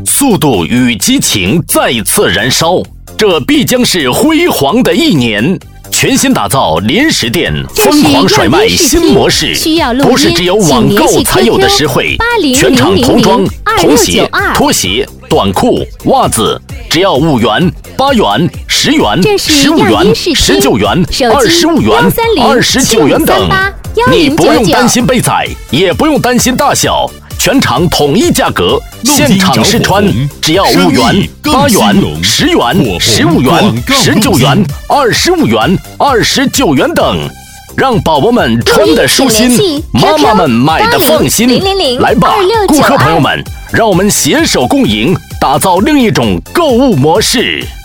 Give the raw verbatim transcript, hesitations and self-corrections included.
速度与激情再次燃烧，这必将是辉煌的一年。全新打造零食店，疯狂甩卖新模式，不是只有网购才有的实惠。全场童装、童鞋、拖鞋、短裤、袜子，只要五元、八元、十元、十五元、十九元、二十五元、二十九元等。你不用担心被宰，也不用担心大小。全场统一价格，现场试穿，只要五元、八元、十元、十五元、十九元、二十五元、二十九元等，让宝宝们穿得舒心，妈妈们买得放心。来吧，顾客朋友们，让我们携手共赢，打造另一种购物模式。